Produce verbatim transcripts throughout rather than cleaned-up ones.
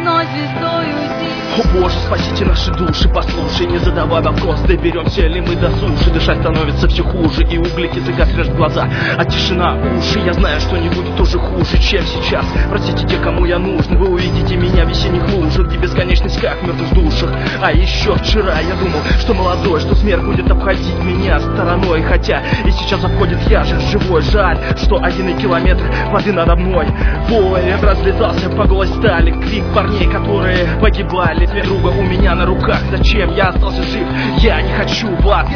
одной звездой уйти. О боже, спасите наши души, послушай, не задавай вопрос. Доберемся ли мы до суши, дышать становится все хуже, и углики загасят глаза, а тишина уши. Я знаю, что не будет тоже хуже, чем сейчас. Простите те, кому я нужен, вы увидите меня в весенних лужах, где бесконечность как в мертвых душах. А еще вчера я думал, что молодой, что смерть будет обходить меня стороной, хотя и сейчас обходит я же живой. Жаль, что один километр воды надо мной. Воин разлетался по голой стали, крик парней, которые погибали. Друга у меня на руках, зачем я остался жив? Я не хочу в ад.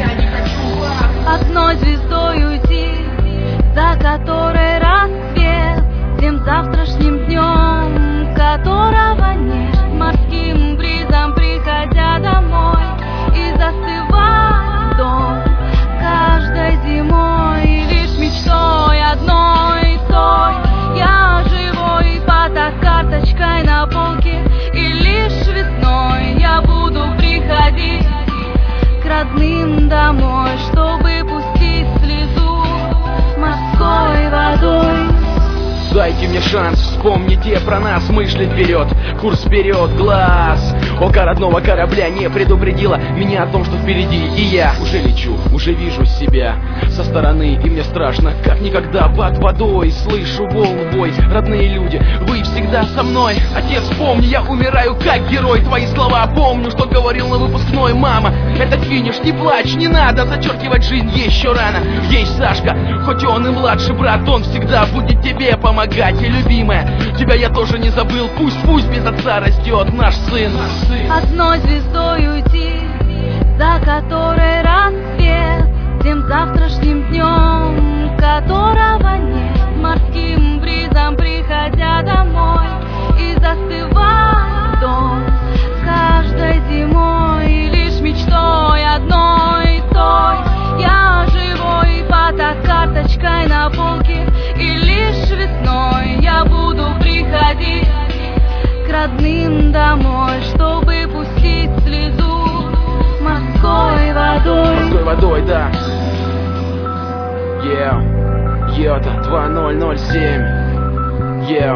Одной звездой уйти, за которой рассвет, тем завтрашним днем, которого нет. Морским бризом приходя домой и застывать дом каждой зимой, и лишь мечтой одной той я живой, фотокарточкой на полке, и лишь весной я буду приходить к родным домой, чтобы пустить слезу морской водой. Дайте мне шанс, вспомните про нас, мысли вперед, курс вперед, глаз. Око родного корабля не предупредило меня о том, что впереди. И я уже лечу, уже вижу себя со стороны, и мне страшно, как никогда. Под водой слышу волну бой, родные люди, вы всегда со мной. Отец, помни, я умираю как герой, твои слова помню, что говорил на выпускной. Мама, это финиш, не плачь, не надо зачеркивать жизнь, еще рано. Есть Сашка, хоть он и младший брат, он всегда будет тебе помогать. И любимая, тебя я тоже не забыл, пусть, пусть без отца растет наш сын. Одной звездой уйти, за которой рассвет, тем завтрашним днем, которого нет. Морским бризом приходя домой и застывать дом каждой зимой, и лишь мечтой одной той я живой, фотокарточкой на полке, и лишь весной я буду приходить к родным домой, чтобы пустить слезу морской водой. Морской водой, да. Yeah, Йота два ноль ноль семь. Yeah,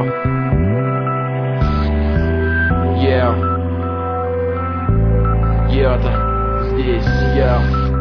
yeah, Йота здесь, я.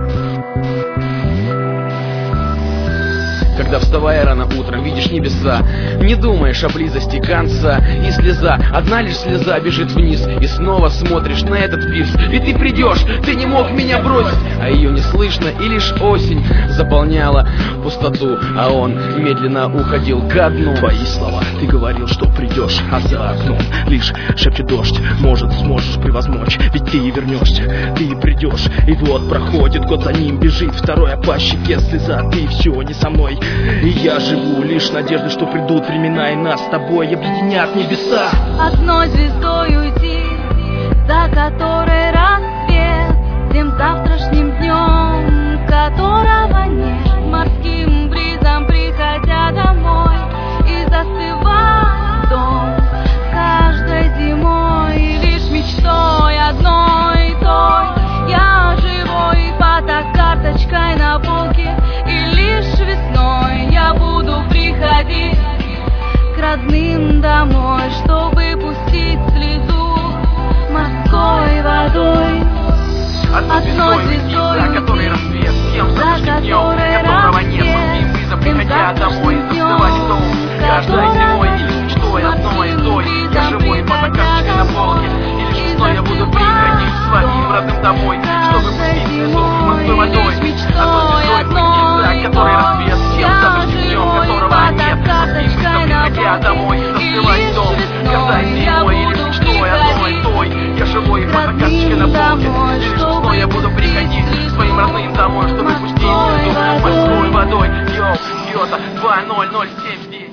Когда вставая рано утром видишь небеса, не думаешь о близости конца, и слеза, одна лишь слеза бежит вниз, и снова смотришь на этот пирс. И ты придешь, ты не мог меня бросить, а ее не слышно, и лишь осень заполняла пустоту, а он медленно уходил ко дну. Твои слова, ты говорил, что придешь, а за окном лишь шепчет дождь. Может, сможешь превозмочь, ведь ты и вернешься, ты и придешь. И вот проходит год, за ним бежит второе по щеке слеза. Ты все не со мной, и я живу лишь надеждой, что придут времена, и нас с тобой объединят небеса. Одной звездой уйти, за которой рассвет, тем завтрашним днем, которого нет. Морским бризом приходя домой и застывать дом каждой зимой, и лишь мечтой одной той я живой, фотокарточкой на полке, и лишь весной я буду приходить к родным домой, чтобы пустить слезу морской водой. Одной звездой, за которой рассвет, тем завтрашним днем, которого нет. Морским бризом приходя домой, застывать дом каждой зимой, и лишь мечтой одной той я живой, фотокарточкой на полке, и лишь весной я буду приходить к своим родным домой, чтобы пустить слезу морской водой. Одной звездой, за которой рассвет, тем завтрашним днем, которого нет. Морским бризом приходя домой, застывать дом каждой зимой, и лишь мечтой одной той я живой, фотокарточкой на полке, и лишь весной я буду приходить к своим родным домой, чтобы пустить слезу морской водой. Йоу, Йота два ноль ноль семь.